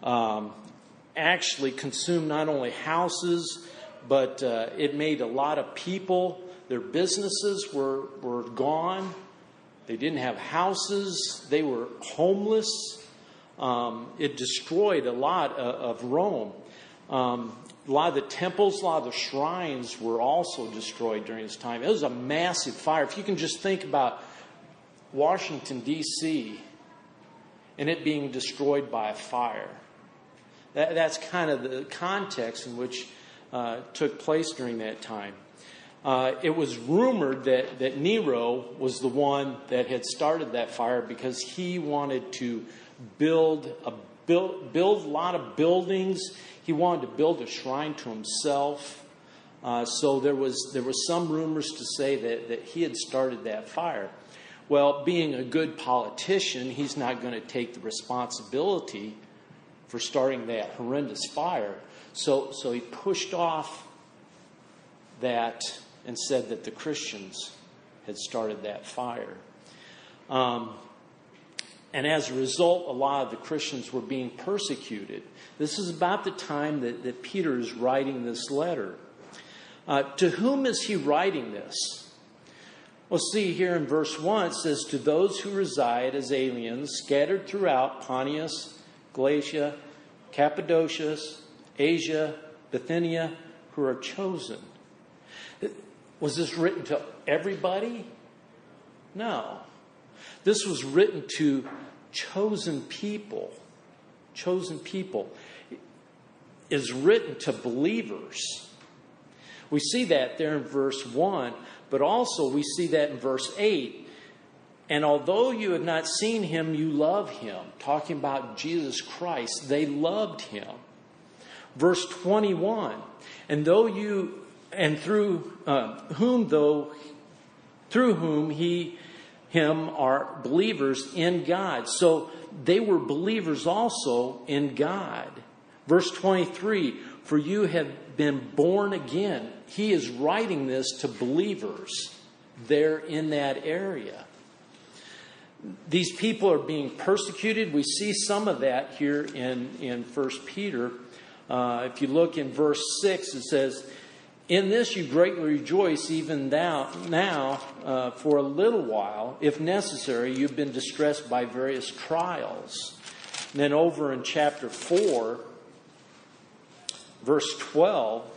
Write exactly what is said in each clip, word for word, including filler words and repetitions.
um, actually consumed not only houses, but uh, it made a lot of people, their businesses were, were gone. They didn't have houses. They were homeless. Um, it destroyed a lot of, of Rome. Um, a lot of the temples, a lot of the shrines were also destroyed during this time. It was a massive fire. If you can just think about Washington, D C, and it being destroyed by a fire. That, that's kind of the context in which uh, took place during that time. Uh, it was rumored that, that Nero was the one that had started that fire because he wanted to build a build, build a lot of buildings. He wanted to build a shrine to himself. Uh, so there was there was some rumors to say that, that he had started that fire. Well, being a good politician, he's not going to take the responsibility for starting that horrendous fire. So, so he pushed off that and said that the Christians had started that fire. Um, and as a result, a lot of the Christians were being persecuted. This is about the time that, that Peter is writing this letter. Uh, to whom is he writing this? Well, see here in verse one, it says, to those who reside as aliens scattered throughout Pontus, Galatia, Cappadocia, Asia, Bithynia, who are chosen. Was this written to everybody? No. This was written to chosen people. Chosen people. It is written to believers. We see that there in verse one, but also we see that in verse eight. And although you have not seen him, you love him. Talking about Jesus Christ, they loved him. Verse twenty-one, and though you, and through uh, whom though, through whom he, him are believers in God. So they were believers also in God. Verse twenty-three, for you have been born again. He is writing this to believers there in that area. These people are being persecuted. We see some of that here in, in First Peter. Uh, if you look in verse six, it says, in this you greatly rejoice, even thou, now, uh, for a little while, if necessary, you've been distressed by various trials. And then over in chapter four, verse twelve,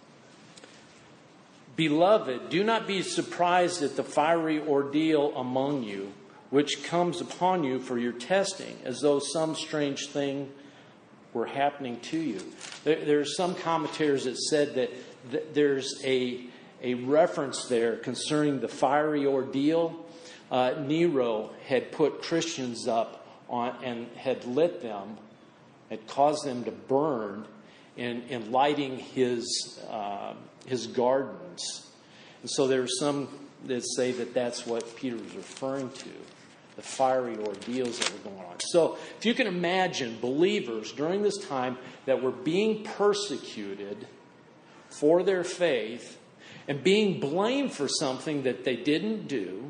beloved, do not be surprised at the fiery ordeal among you, which comes upon you for your testing, as though some strange thing were happening to you. There, there are some commentators that said that th- there's a, a reference there concerning the fiery ordeal. Uh, Nero had put Christians up on and had lit them, had caused them to burn in, in lighting his uh, his gardens. And so there are some that say that that's what Peter was referring to. The fiery ordeals that were going on. So if you can imagine believers during this time that were being persecuted for their faith and being blamed for something that they didn't do,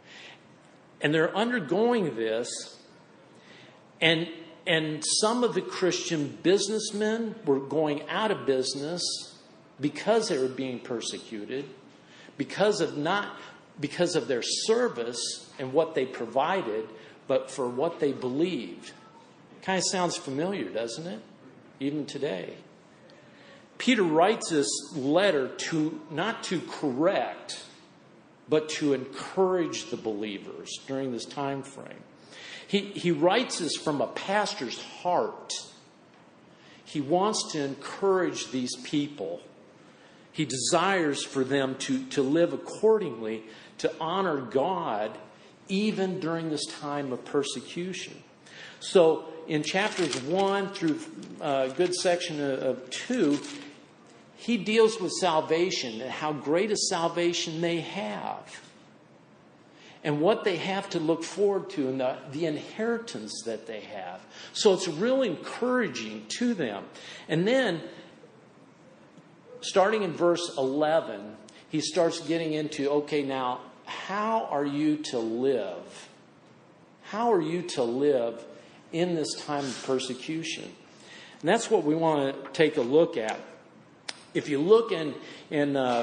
and they're undergoing this, and and some of the Christian businessmen were going out of business because they were being persecuted, because of not because of their service and what they provided, but for what they believed. Kind of sounds familiar, doesn't it? Even today. Peter writes this letter to not to correct, but to encourage the believers during this time frame. He, he writes this from a pastor's heart. He wants to encourage these people. He desires for them to, to live accordingly, to honor God, even during this time of persecution. So in chapters one through a good section of, of two, he deals with salvation and how great a salvation they have. And what they have to look forward to and the, the inheritance that they have. So it's really encouraging to them. And then, starting in verse eleven, he starts getting into, okay, now, how are you to live? How are you to live in this time of persecution? And that's what we want to take a look at. If you look in, in uh,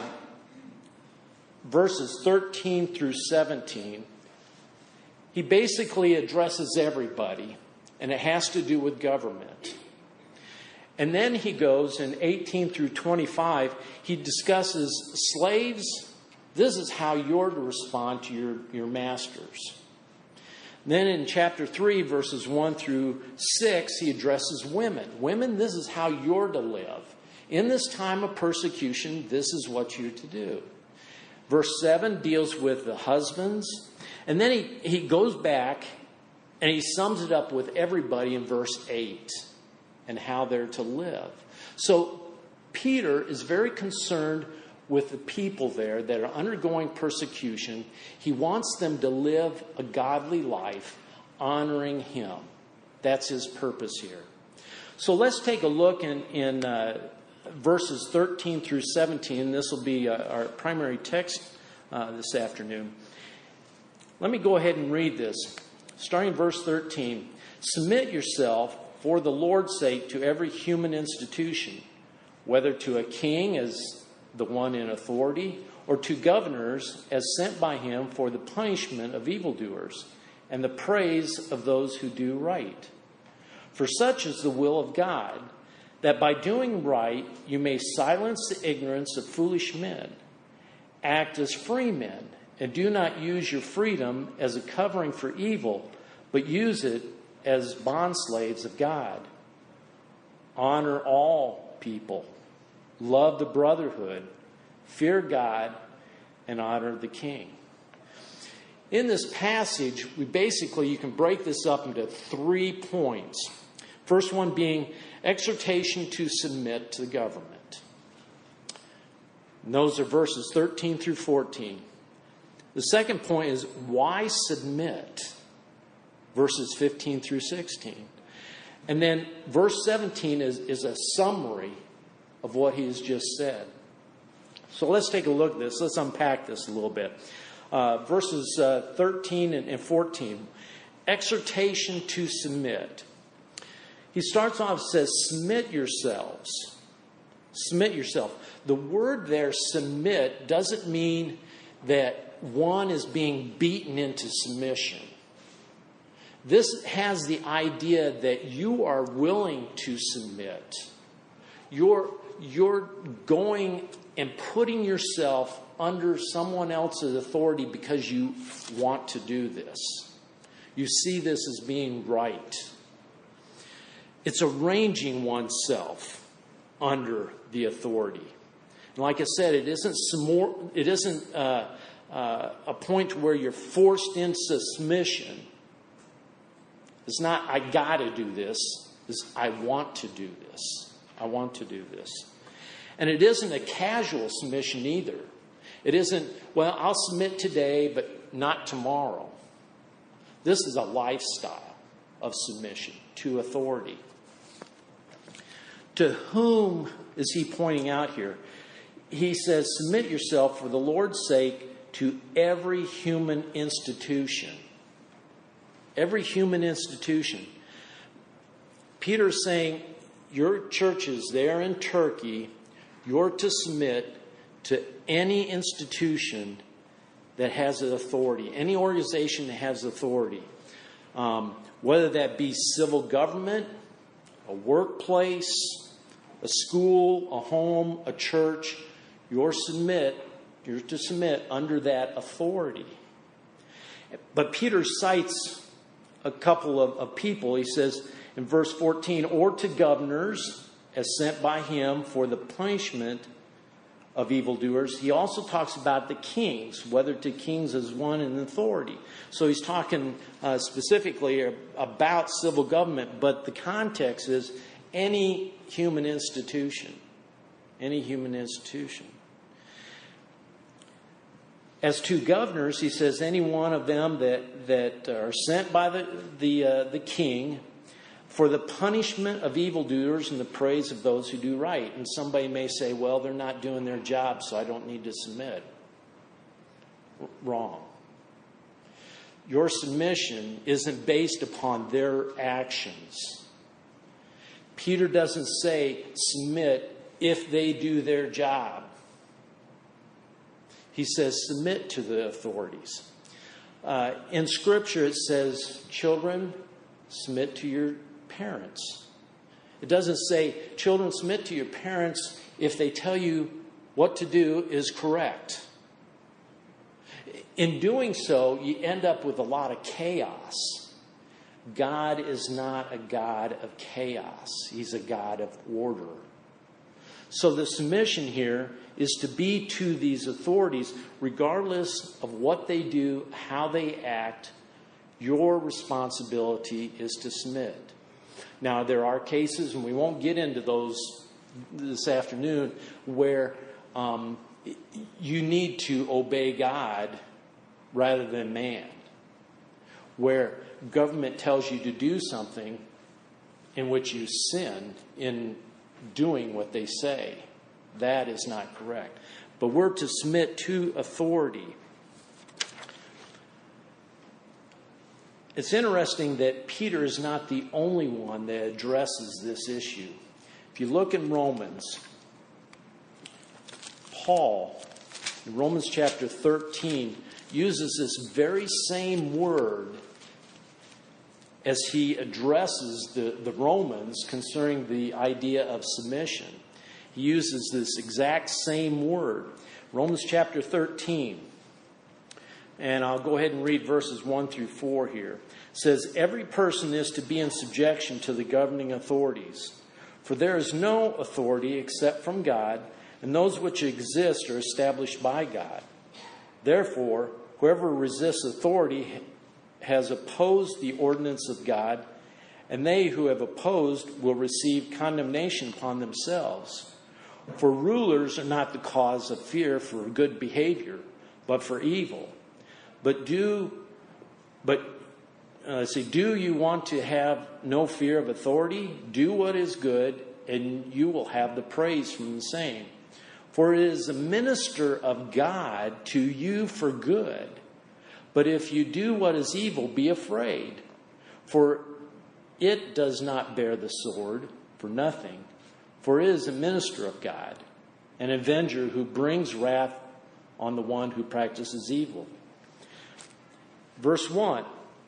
verses thirteen through seventeen, he basically addresses everybody, and it has to do with government. And then he goes in eighteen through twenty-five, he discusses slaves. This is how you're to respond to your, your masters. Then in chapter three, verses one through six, he addresses women. Women, this is how you're to live. In this time of persecution, this is what you're to do. Verse seven deals with the husbands. And then he, he goes back and he sums it up with everybody in verse eight and how they're to live. So Peter is very concerned with the people there that are undergoing persecution. He wants them to live a godly life, honoring him. That's his purpose here. So let's take a look in, in uh, verses thirteen through seventeen. This will be uh, our primary text uh, this afternoon. Let me go ahead and read this. Starting in verse thirteen. Submit yourself for the Lord's sake to every human institution, whether to a king as the one in authority, or to governors as sent by him for the punishment of evildoers and the praise of those who do right. For such is the will of God, that by doing right you may silence the ignorance of foolish men. Act as free men, and do not use your freedom as a covering for evil, but use it as bondslaves of God. Honor all people. Love the brotherhood, fear God, and honor the king. In this passage, we basically, you can break this up into three points. First one being exhortation to submit to the government. And those are verses thirteen through fourteen. The second point is why submit? Verses fifteen through sixteen. And then verse seventeen is, is a summary of what he has just said. So let's take a look at this. Let's unpack this a little bit. Uh, verses uh, thirteen and, and fourteen. Exhortation to submit. He starts off and says, submit yourselves. Submit yourself. The word there, submit, doesn't mean that one is being beaten into submission. This has the idea that you are willing to submit. You're, you're going and putting yourself under someone else's authority because you want to do this. You see this as being right. It's arranging oneself under the authority. And like I said, it isn't some more, it isn't uh, uh, a point where you're forced into submission. It's not, I got to do this. It's, I want to do this. I want to do this. And it isn't a casual submission either. It isn't, well, I'll submit today, but not tomorrow. This is a lifestyle of submission to authority. To whom is he pointing out here? He says, submit yourself for the Lord's sake to every human institution. Every human institution. Peter's saying, your churches there in Turkey, you're to submit to any institution that has an authority, any organization that has authority. Um, whether that be civil government, a workplace, a school, a home, a church, you're submit, you're to submit under that authority. But Peter cites a couple of, of people. He says in verse fourteen, or to governors as sent by him for the punishment of evildoers. He also talks about the kings, whether to kings as one in authority. So he's talking uh, specifically about civil government, but the context is any human institution. Any human institution. As to governors, he says, any one of them that, that are sent by the, the, uh, the king for the punishment of evildoers and the praise of those who do right. And somebody may say, well, they're not doing their job, so I don't need to submit. R- wrong. Your submission isn't based upon their actions. Peter doesn't say submit if they do their job. He says submit to the authorities. Uh, in Scripture it says, children, submit to your parents. It doesn't say, children, submit to your parents if they tell you what to do is correct. In doing so, you end up with a lot of chaos. God is not a God of chaos. He's a God of order. So the submission here is to be to these authorities, regardless of what they do, how they act. Your responsibility is to submit. Now, there are cases, and we won't get into those this afternoon, where um, you need to obey God rather than man. Where government tells you to do something in which you sin in doing what they say. That is not correct. But we're to submit to authority. It's interesting that Peter is not the only one that addresses this issue. If you look in Romans, Paul, in Romans chapter thirteen, uses this very same word as he addresses the, the Romans concerning the idea of submission. He uses this exact same word. Romans chapter thirteen. And I'll go ahead and read verses one through four here. It says, every person is to be in subjection to the governing authorities. For there is no authority except from God, and those which exist are established by God. Therefore, whoever resists authority has opposed the ordinance of God, and they who have opposed will receive condemnation upon themselves. For rulers are not the cause of fear for good behavior, but for evil. But do, but uh, see, do you want to have no fear of authority? Do what is good, and you will have the praise from the same. For it is a minister of God to you for good. But if you do what is evil, be afraid. For it does not bear the sword for nothing. For it is a minister of God, an avenger who brings wrath on the one who practices evil. Verse one,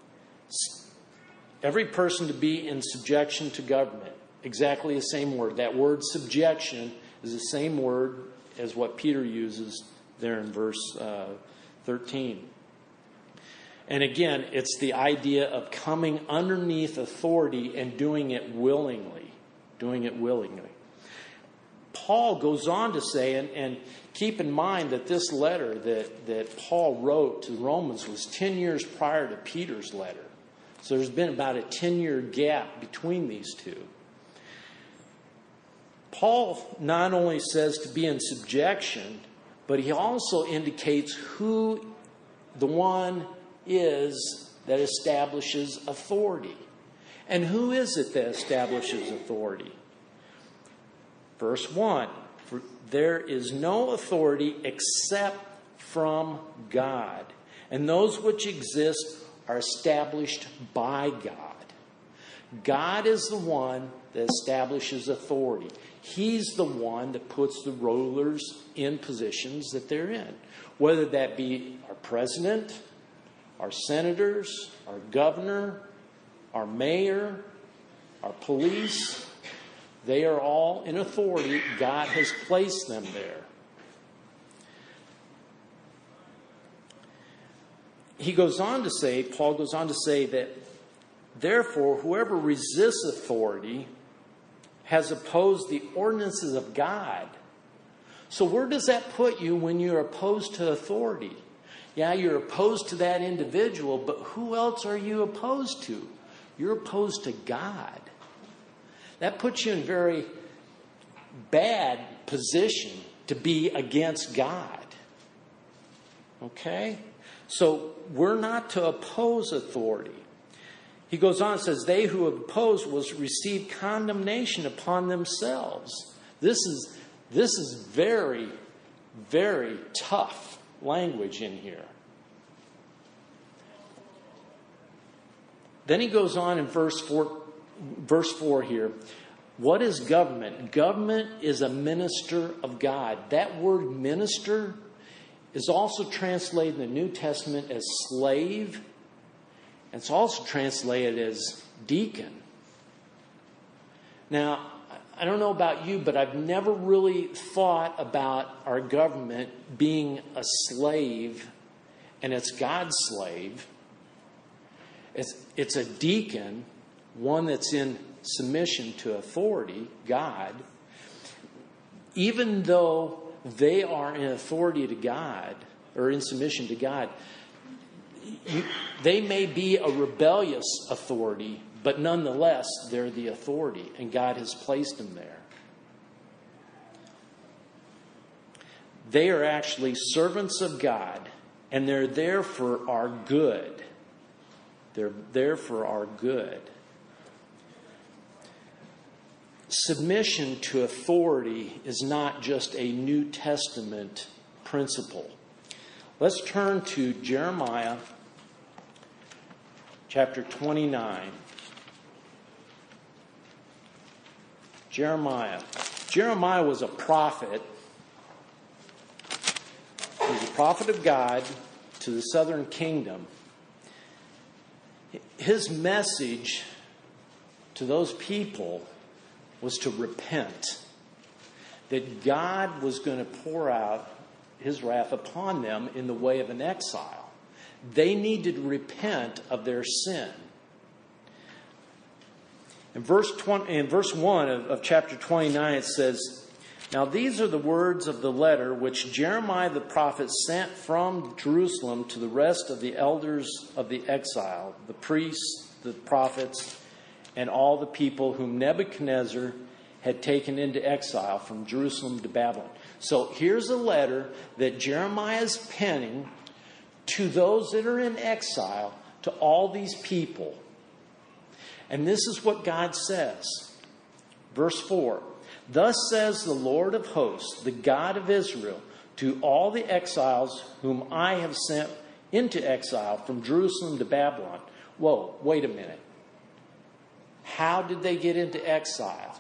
every person to be in subjection to government. Exactly the same word. That word subjection is the same word as what Peter uses there in verse uh, thirteen. And again, it's the idea of coming underneath authority and doing it willingly. Doing it willingly. Paul goes on to say, and, and keep in mind that this letter that, that Paul wrote to the Romans was ten years prior to Peter's letter. So there's been about a ten-year gap between these two. Paul not only says to be in subjection, but he also indicates who the one is that establishes authority. And who is it that establishes authority? Verse one, for there is no authority except from God, and those which exist are established by God. God is the one that establishes authority. He's the one that puts the rulers in positions that they're in, whether that be our president, our senators, our governor, our mayor, our police. They are all in authority. God has placed them there. He goes on to say, Paul goes on to say that, therefore, whoever resists authority has opposed the ordinances of God. So where does that put you when you're opposed to authority? Yeah, you're opposed to that individual, but who else are you opposed to? You're opposed to God. That puts you in a very bad position to be against God. Okay? So we're not to oppose authority. He goes on and says, they who oppose will receive condemnation upon themselves. This is, this is very, very tough language in here. Then he goes on in verse four, verse four here. What is government? Government is a minister of God. That word minister is also translated in the New Testament as slave. And it's also translated as deacon. Now, I don't know about you, but I've never really thought about our government being a slave, and it's God's slave. It's, it's a deacon, one that's in submission to authority, God. Even though they are in authority to God, or in submission to God, you, they may be a rebellious authority, but nonetheless, they're the authority, and God has placed them there. They are actually servants of God, and they're there for our good. They're there for our good. Submission to authority is not just a New Testament principle. Let's turn to Jeremiah chapter twenty-nine. Jeremiah. Jeremiah was a prophet. He was a prophet of God to the southern kingdom. His message to those people was to repent. That God was going to pour out his wrath upon them in the way of an exile. They needed to repent of their sin. In verse twenty, in verse one of, of chapter twenty-nine, it says, "Now these are the words of the letter which Jeremiah the prophet sent from Jerusalem to the rest of the elders of the exile, the priests, the prophets, and all the people whom Nebuchadnezzar had taken into exile from Jerusalem to Babylon." So here's a letter that Jeremiah is penning to those that are in exile, to all these people. And this is what God says. Verse four, "Thus says the Lord of hosts, the God of Israel, to all the exiles whom I have sent into exile from Jerusalem to Babylon." Whoa, wait a minute. How did they get into exile?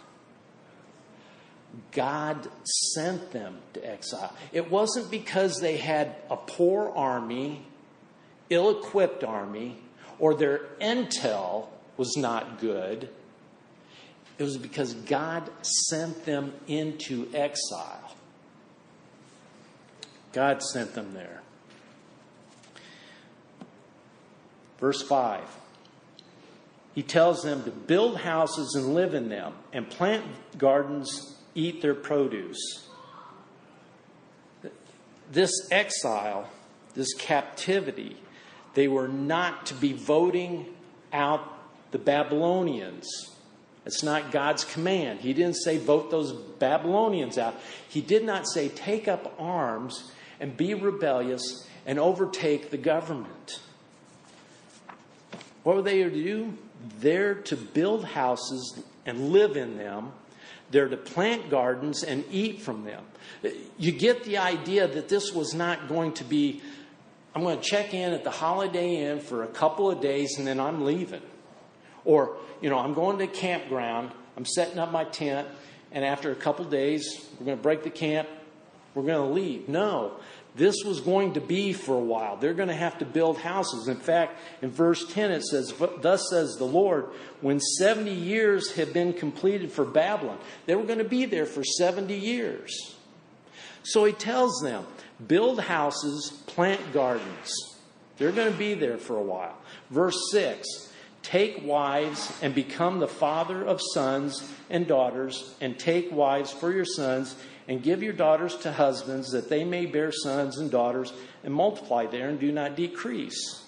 God sent them to exile. It wasn't because they had a poor army, ill-equipped army, or their intel was not good. It was because God sent them into exile. God sent them there. Verse five. He tells them to build houses and live in them, and plant gardens, eat their produce. This exile, this captivity, they were not to be voting out the Babylonians. It's not God's command. He didn't say vote those Babylonians out. He did not say take up arms and be rebellious and overtake the government. What were they to do? They're to build houses and live in them. They're to plant gardens and eat from them. You get the idea that this was not going to be, I'm going to check in at the Holiday Inn for a couple of days and then I'm leaving. Or, you know, I'm going to a campground, I'm setting up my tent, and after a couple of days, we're going to break the camp, we're going to leave. No, this was going to be for a while. They're going to have to build houses. In fact, in verse ten it says, "Thus says the Lord, when seventy years had been completed for Babylon," they were going to be there for seventy years. So he tells them, build houses, plant gardens. They're going to be there for a while. Verse six, "Take wives and become the father of sons and daughters, and take wives for your sons, and give your daughters to husbands, that they may bear sons and daughters, and multiply there and do not decrease."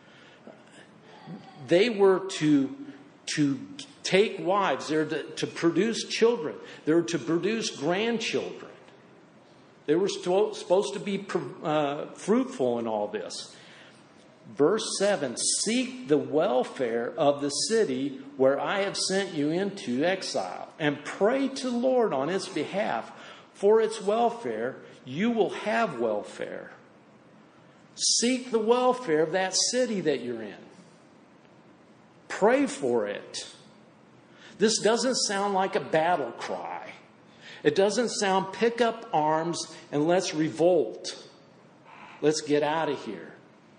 They were to, to take wives. They were to, to produce children. They were to produce grandchildren. They were st- supposed to be uh, fruitful in all this. Verse seven, "Seek the welfare of the city where I have sent you into exile, and pray to the Lord on its behalf. For its welfare, you will have welfare." Seek the welfare of that city that you're in. Pray for it. This doesn't sound like a battle cry. It doesn't sound pick up arms and let's revolt. Let's get out of here.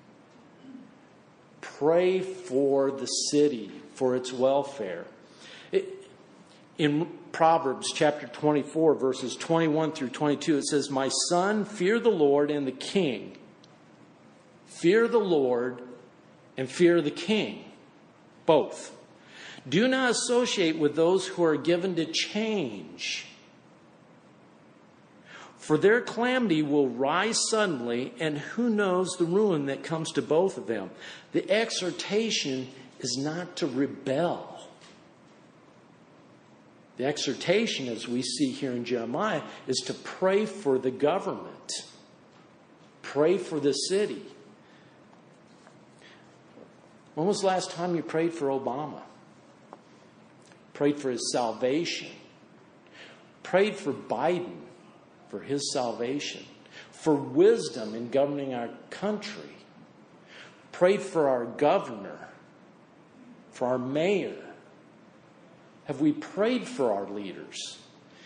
Pray for the city, for its welfare. It, in Proverbs chapter twenty-four, verses twenty-one through twenty-two, it says, "My son, fear the Lord and the king." Fear the Lord and fear the king. Both. Do not associate with those who are given to change, for their calamity will rise suddenly, and who knows the ruin that comes to both of them. The exhortation is not to rebel. The exhortation, as we see here in Jeremiah, is to pray for the government. Pray for the city. When was the last time you prayed for Obama? Prayed for his salvation. Prayed for Biden, for his salvation. For wisdom in governing our country. Prayed for our governor. For our mayor. Have we prayed for our leaders?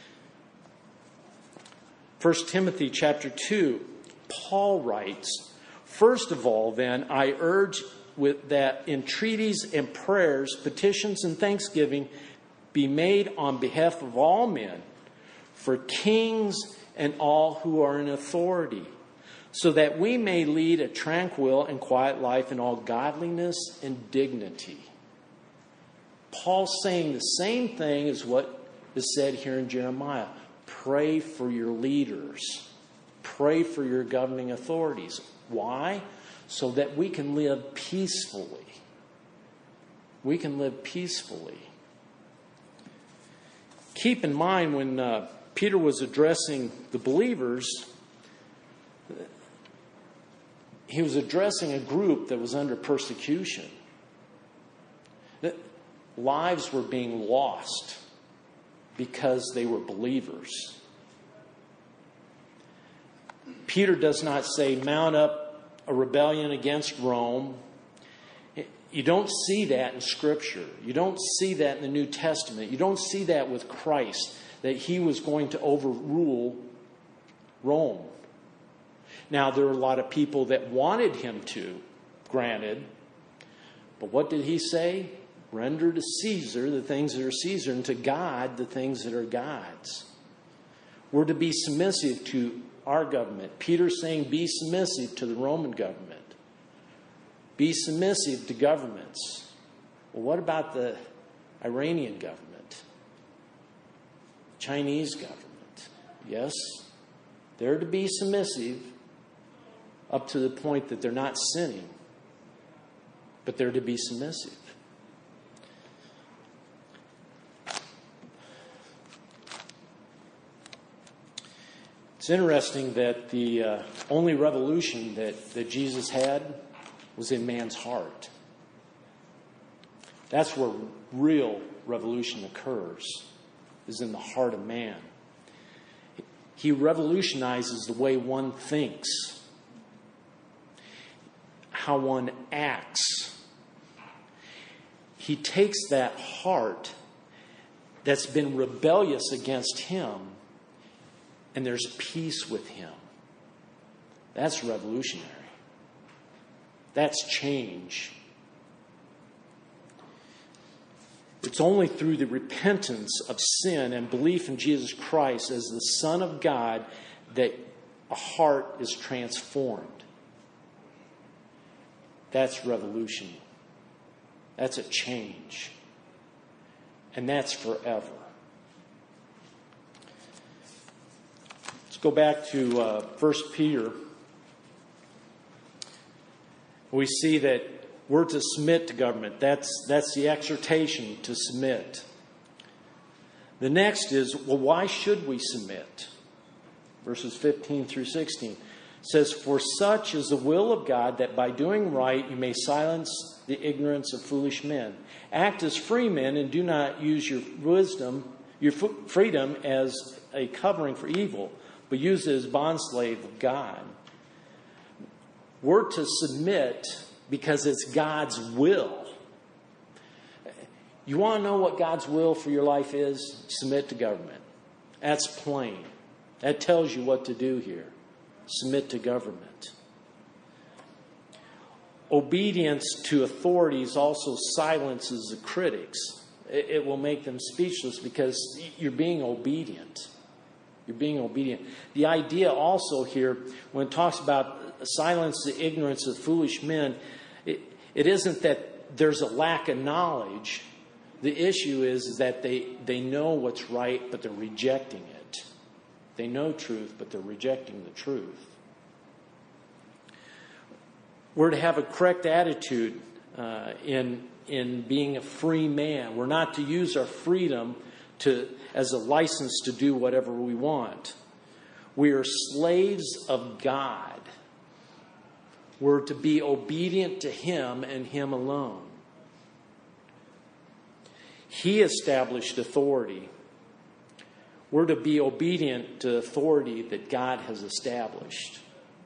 First Timothy chapter two, Paul writes, "First of all, then, I urge with that entreaties and prayers, petitions and thanksgiving be made on behalf of all men, for kings and all who are in authority, so that we may lead a tranquil and quiet life in all godliness and dignity." Paul's saying the same thing as what is said here in Jeremiah. Pray for your leaders. Pray for your governing authorities. Why? So that we can live peacefully. We can live peacefully. Keep in mind when uh, Peter was addressing the believers, he was addressing a group that was under persecution. That lives were being lost because they were believers. Peter does not say, mount up a rebellion against Rome. You don't see that in Scripture. You don't see that in the New Testament. You don't see that with Christ, that he was going to overrule Rome. Now, there were a lot of people that wanted him to, granted. But what did he say? Render to Caesar the things that are Caesar, and to God the things that are God's. We're to be submissive to our government. Peter's saying be submissive to the Roman government. Be submissive to governments. Well, what about the Iranian government? Chinese government? Yes, they're to be submissive up to the point that they're not sinning, but they're to be submissive. It's interesting that the uh, only revolution that, that Jesus had was in man's heart. That's where real revolution occurs, is in the heart of man. He revolutionizes the way one thinks, how one acts. He takes that heart that's been rebellious against him, and there's peace with him. That's revolutionary. That's change. It's only through the repentance of sin and belief in Jesus Christ as the Son of God that a heart is transformed. That's revolution. That's a change. And that's forever. Let's go back to uh, First Peter. We see that we're to submit to government. That's, that's the exhortation, to submit. The next is, well, why should we submit? Verses fifteen through sixteen. It says, for such is the will of God, that by doing right you may silence the ignorance of foolish men. Act as free men and do not use your wisdom, your freedom as a covering for evil, but use it as bondslave of God. We're to submit because it's God's will. You want to know what God's will for your life is? Submit to government. That's plain. That tells you what to do here. Submit to government. Obedience to authorities also silences the critics. It, it will make them speechless because you're being obedient. You're being obedient. The idea also here, when it talks about silence the ignorance of foolish men, it, it isn't that there's a lack of knowledge. The issue is that they, they know what's right, but they're rejecting it. They know truth, but they're rejecting the truth. We're to have a correct attitude uh, in, in being a free man. We're not to use our freedom to as a license to do whatever we want. We are slaves of God. We're to be obedient to Him and Him alone. He established authority. We're to be obedient to authority that God has established.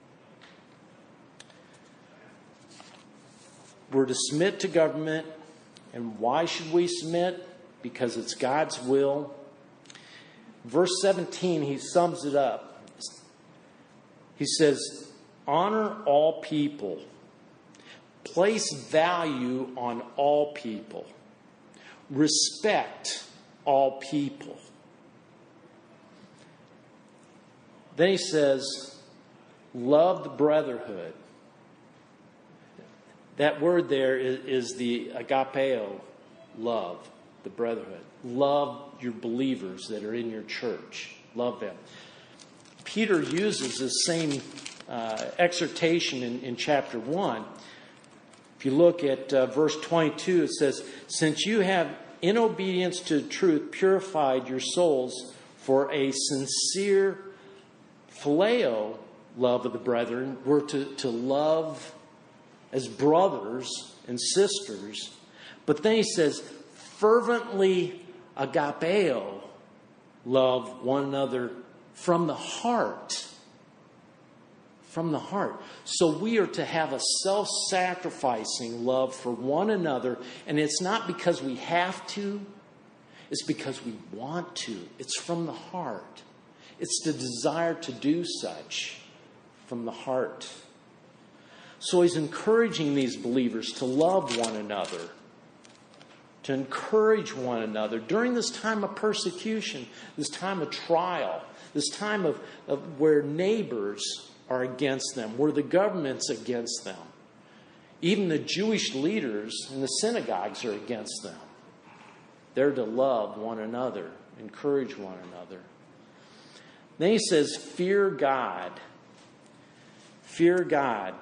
We're to submit to government. And why should we submit? Because it's God's will. Verse seventeen, he sums it up. He says, honor all people. Place value on all people. Respect all people. Then he says, love the brotherhood. That word there is, is the agapeo, love, the brotherhood. Love your believers that are in your church. Love them. Peter uses this same uh, exhortation in, in chapter one. If you look at uh, verse twenty-two, it says, since you have in obedience to truth purified your souls for a sincere phileo, love of the brethren, we're to, to love as brothers and sisters. But then he says, fervently agapeo, love one another from the heart. From the heart. So we are to have a self-sacrificing love for one another. And it's not because we have to. It's because we want to. It's from the heart. It's the desire to do such from the heart. So he's encouraging these believers to love one another, to encourage one another during this time of persecution, this time of trial, this time of, of where neighbors are against them, where the government's against them. Even the Jewish leaders in the synagogues are against them. They're to love one another, encourage one another. Then he says, fear God. Fear God.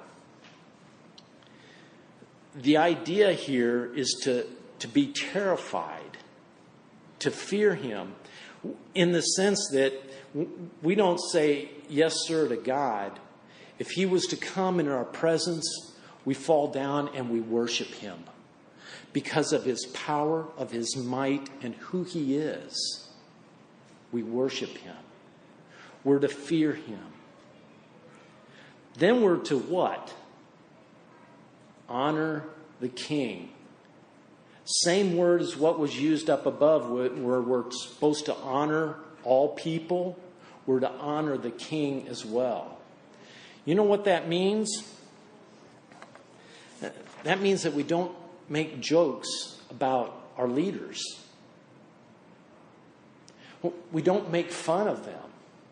The idea here is to, to be terrified, to fear Him, in the sense that we don't say yes, sir, to God. If He was to come in our presence, we fall down and we worship Him because of His power, of His might, and who He is. We worship Him. We're to fear Him. Then we're to what? Honor the King. Same word as what was used up above, where we're supposed to honor all people. We're to honor the King as well. You know what that means? That means that we don't make jokes about our leaders. We don't make fun of them.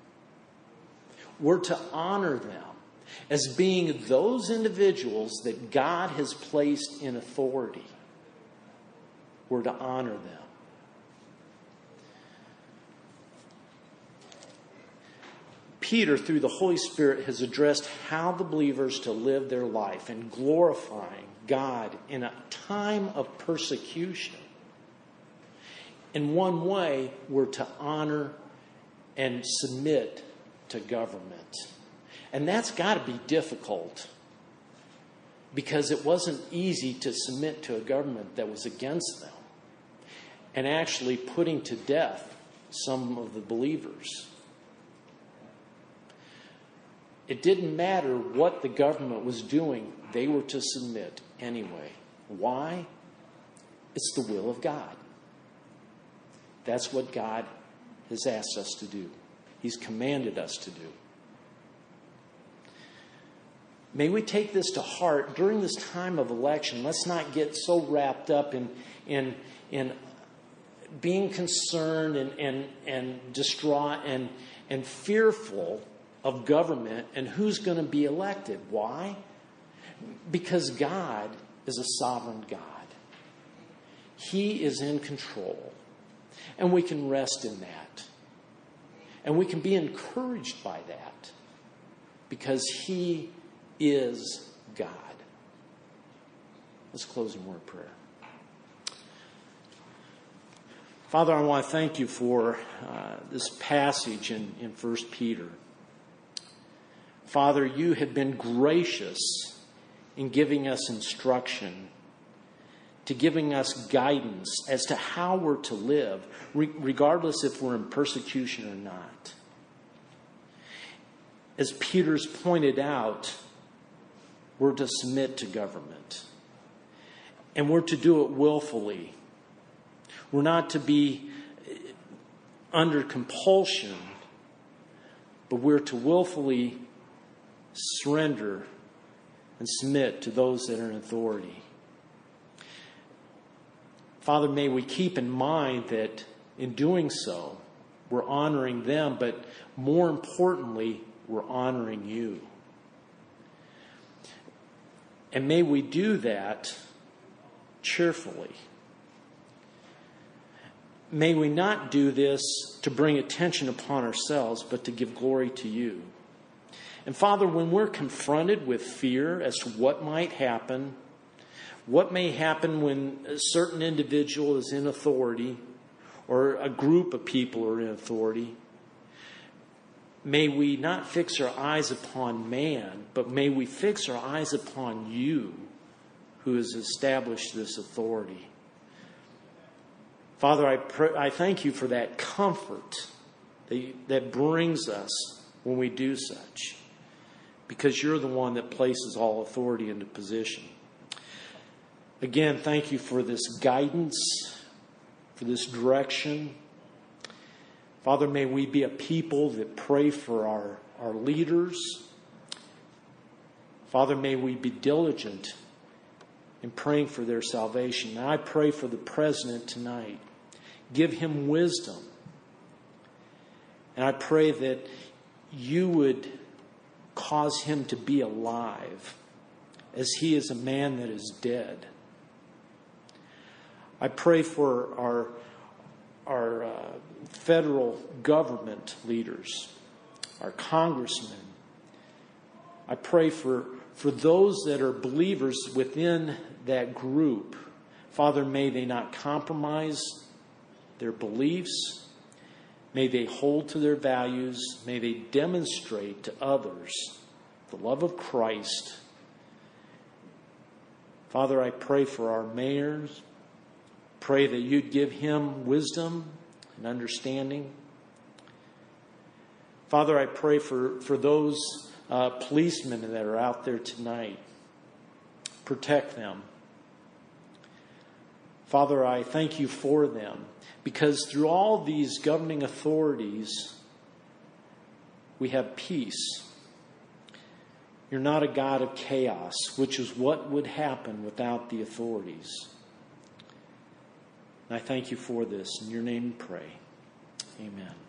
We're to honor them as being those individuals that God has placed in authority. We're to honor them. Peter, through the Holy Spirit, has addressed how the believers to live their life in glorifying God in a time of persecution. In one way, we're to honor and submit to government. And that's got to be difficult, because it wasn't easy to submit to a government that was against them and actually putting to death some of the believers. It didn't matter what the government was doing, they were to submit anyway. Why? It's the will of God. That's what God has asked us to do. He's commanded us to do. May we take this to heart during this time of election. Let's not get so wrapped up in in in being concerned and and, and distraught and and fearful of government and who's going to be elected. Why? Because God is a sovereign God. He is in control. And we can rest in that. And we can be encouraged by that. Because He is God. Let's close in word of prayer. Father, I want to thank you for uh, this passage in, in First Peter. Father, you have been gracious in giving us instruction, to giving us guidance as to how we're to live, re- regardless if we're in persecution or not. As Peter's pointed out, we're to submit to government. And we're to do it willfully. We're not to be under compulsion, but we're to willfully surrender and submit to those that are in authority. Father, may we keep in mind that in doing so, we're honoring them, but more importantly, we're honoring you. And may we do that cheerfully. May we not do this to bring attention upon ourselves, but to give glory to you. And Father, when we're confronted with fear as to what might happen, what may happen when a certain individual is in authority or a group of people are in authority, may we not fix our eyes upon man, but may we fix our eyes upon you who has established this authority. Father, I pray, I thank you for that comfort that, that brings us when we do such, because you're the one that places all authority into position. Again, thank you for this guidance, for this direction. Father, may we be a people that pray for our, our leaders. Father, may we be diligent in praying for their salvation. And I pray for the president tonight. Give him wisdom. And I pray that you would cause him to be alive, as he is a man that is dead. I pray for our, our uh, federal government leaders, our congressmen. I pray for, for those that are believers within that group. Father, may they not compromise their beliefs. May they hold to their values. May they demonstrate to others the love of Christ. Father, I pray for our mayors. Pray that you'd give him wisdom and understanding. Father, I pray for, for those uh, policemen that are out there tonight. Protect them. Father, I thank you for them, because through all these governing authorities, we have peace. You're not a God of chaos, which is what would happen without the authorities. And I thank you for this. In your name we pray. Amen.